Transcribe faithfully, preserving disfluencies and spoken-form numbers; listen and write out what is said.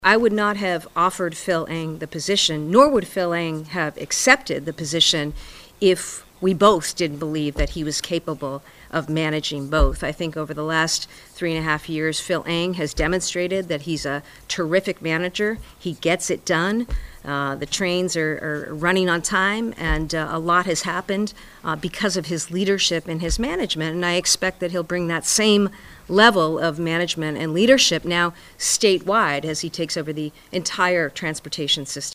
I would not have offered Phil Eng the position, nor would Phil Eng have accepted the position if we both didn't believe that he was capable of managing both. I think over the last three and a half years, Phil Eng has demonstrated that he's a terrific manager. He gets it done. Uh, the trains are, are running on time, and uh, a lot has happened uh, because of his leadership and his management, and I expect that he'll bring that same level of management and leadership now statewide as he takes over the entire transportation system.